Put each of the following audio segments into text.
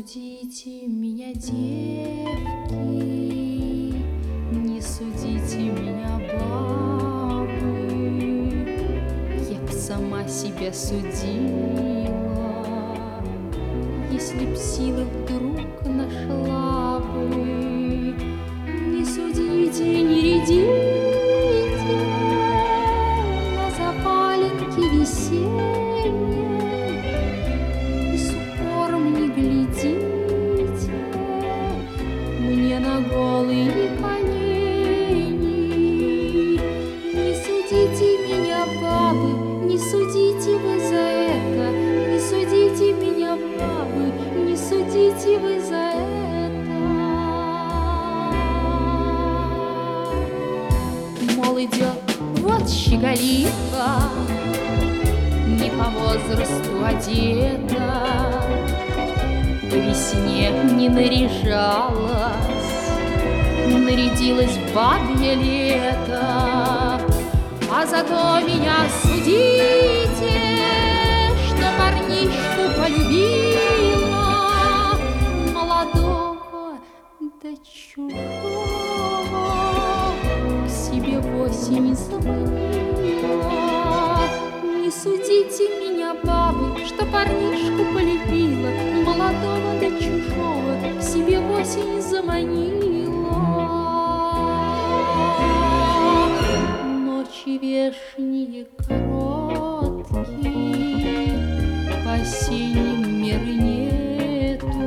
судите меня, девки, не судите меня, бабы. Я б сама себя судила, если б силы вдруг нашла бы. Не судите, не рядите на запаленке весенней, и с упором не глядите мне на голые колени. Не судите меня, бабы, не судите вы за это, не судите меня, бабы, не судите вы за это. Мол, идет вот щеголиха, не по возрасту одета, по весне не наряжалась, нарядилась в бабье лето. А зато меня судите, что парнишку полюбила, молодого да чужого, к себе в осень заманила. Не судите меня, бабы, что парнишку полюбила, молодого да чужого, к себе в осень заманила. Ночи вешние короткие, по осенним меры нету,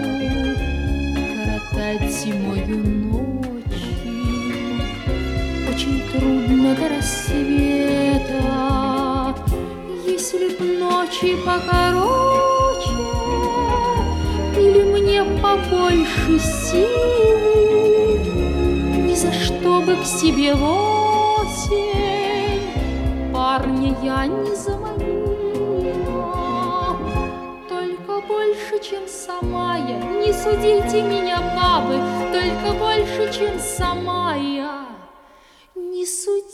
коротать зимою ночи очень трудно до рассвета. Если б ночи покороче или мне побольше силы, ни за что бы к себе в осень парня я не заманила. Только больше, чем сама я, не судите меня, бабы, только больше, чем сама я, не судите.